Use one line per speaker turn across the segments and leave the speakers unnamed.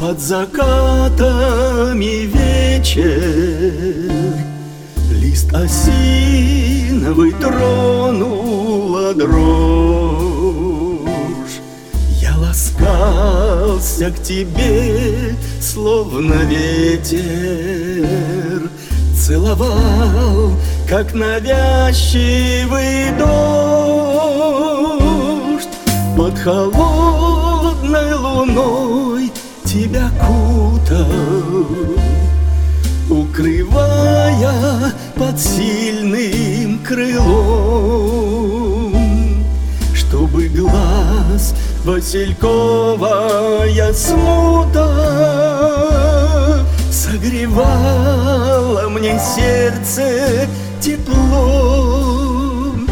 Под закатами вечер, лист осиновый тронула дрожь. Я ласкался к тебе, словно ветер, целовал, как навязчивый дождь. Под холодной луной тебя кутал, укрывая под сильным крылом, чтобы глаз васильковая смута согревала мне сердце теплом.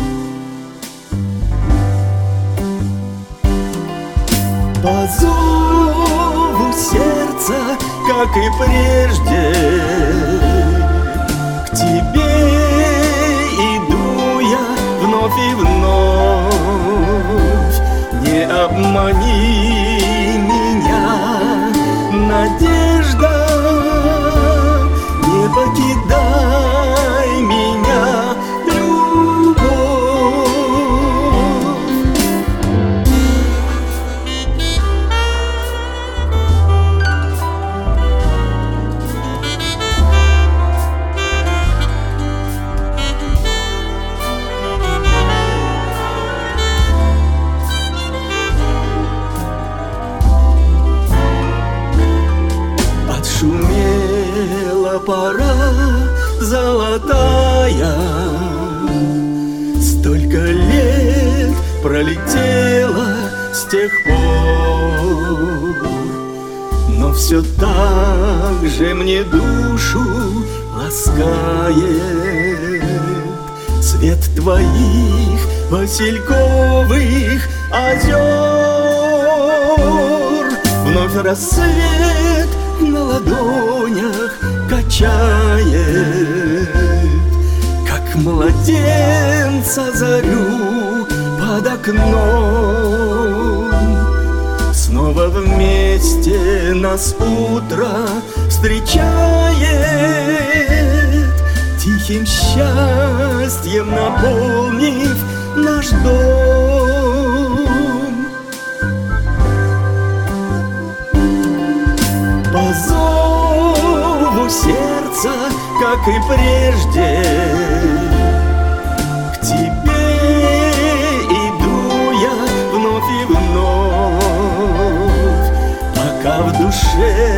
По зову сердца, как и прежде, к тебе иду я вновь и вновь. Не обмани меня, надежда, не покидай меня, шумела пора золотая, столько лет пролетело с тех пор, но все так же мне душу ласкает свет твоих васильковых озер. Вновь рассвет на ладонях качает, как младенца зарю под окном. Снова вместе нас утро встречает, тихим счастьем наполнив наш дом. По зову сердца, как и прежде, к тебе иду я вновь и вновь, пока в душе